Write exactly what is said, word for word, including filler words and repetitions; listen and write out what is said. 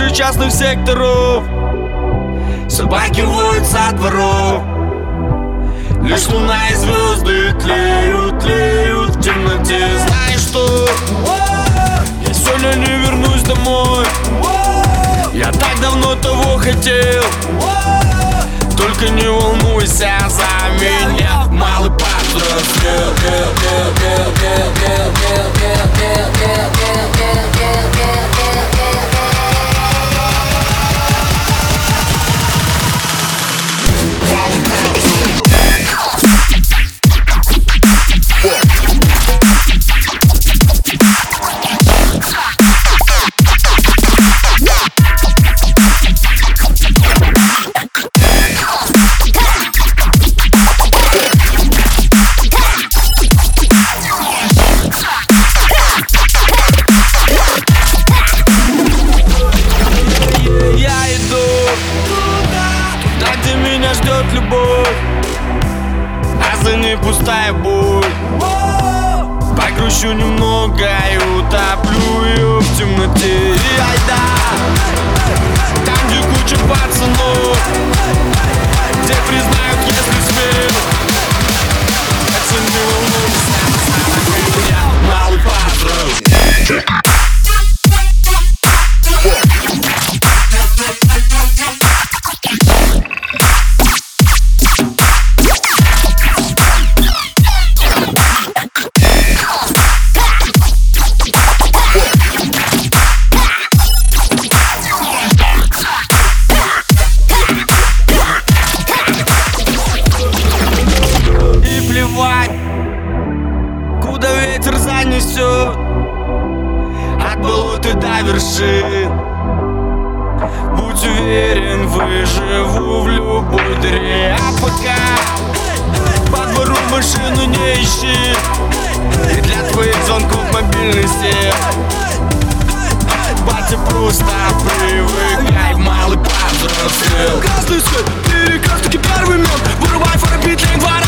крыши частных секторов. Собаки воют со дворов. Лишь луна и звезды тлеют, тлеют в темноте. Знаешь что? Я сегодня не вернусь домой. Я так давно того хотел. Только не волнуйся за меня, малый повзрослел. Ждет любовь, а за ней пустая боль. Погрущу немного и утоплю ее в темноте. И айда, там, где куча пацанов, где признают, если смею. Это не волнуйся, я малый патруль. Куда ветер занесет, от болот и до вершин. Будь уверен, выживу в любой дыре. А пока по двору машину не ищи, и для твоих звонков мобильный сел. Батя, просто привыкай, малый повзрослел. Красный свет, перекрестки, первый мед. Вырубай фарбит, лень,